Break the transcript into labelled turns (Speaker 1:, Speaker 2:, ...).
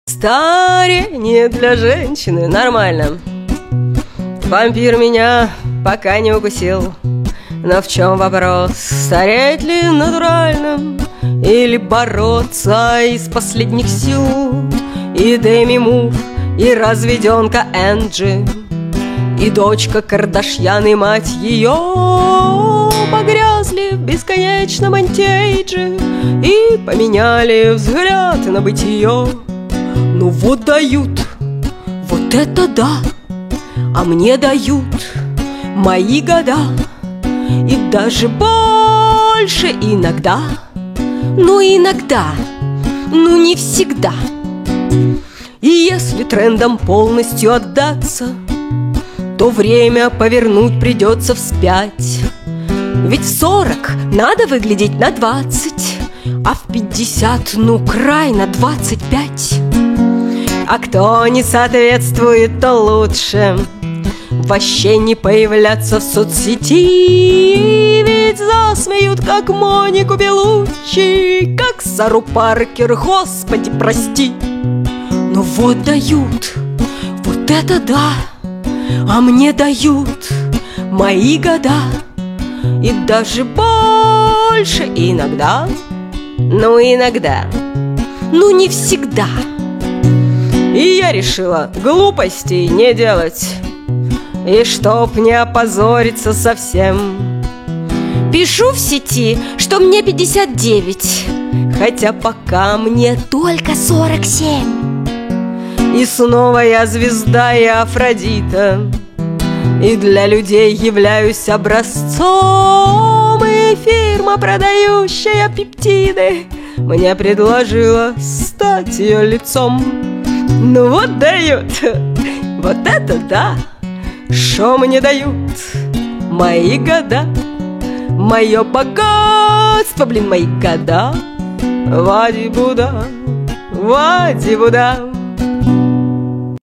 Speaker 1: Старение для женщины нормально. Вампир меня пока не укусил. Но в чем вопрос? Стареть ли натурально? Или бороться из последних сил? И Деми Мур, и разведенка Энджи, и дочка Кардашьян, и мать ее погрязли в бесконечном антиэйдже и поменяли взгляд на бытие. Ну вот дают, вот это да, а мне дают мои года, и даже больше иногда. Ну иногда, ну не всегда. И если трендам полностью отдаться, то время повернуть придется вспять. Ведь в 40 надо выглядеть на 20, а в 50, ну край на 25. А кто не соответствует, то лучше вообще не появляться в соцсети. Ведь засмеют, как Монику Белуччи, как Сару Паркер, господи, прости. Но вот дают, вот это да, а мне дают мои года, и даже больше иногда. Ну иногда, ну не всегда. И я решила глупостей не делать, и чтоб не опозориться совсем, пишу в сети, что мне 59, хотя пока мне только 47. И снова я звезда и Афродита, и для людей являюсь образцом. И фирма, продающая пептиды, мне предложила стать ее лицом. Ну вот дают, вот это да, шо мне дают мои года, мое богатство, блин, мои года. Вади-буда, Вади-буда.